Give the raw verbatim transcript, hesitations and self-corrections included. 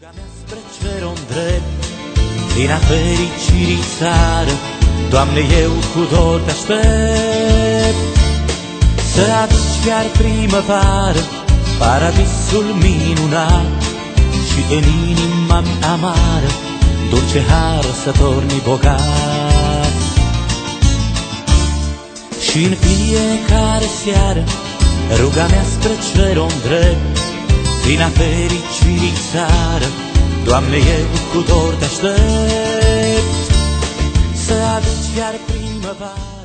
Ruga mea spre cer-o drept, plină fericirii țară, Doamne, eu cu dor te aștept. Să aduci chiar primăvară, paradisul minunat, și în inima-mi amară, dulce har să torni bogat. Și în fiecare seară, ruga mea spre cer-o drept, plină fericirii țară, Doamne, eu cu dor te aștept. Să aduci iar primăvară.